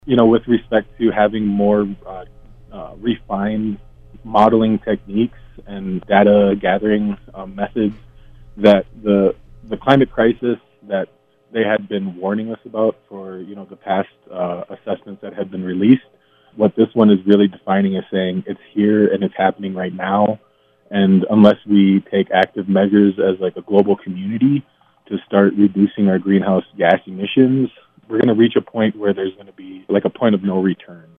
With respect to having more refined modeling techniques and data gathering methods, that the climate crisis that they had been warning us about for the past assessments that had been released. What this one is really defining is saying it's here and it's happening right now, and unless we take active measures as like a global community to start reducing our greenhouse gas emissions, we're going to reach a point where there's going to be like a point of no return.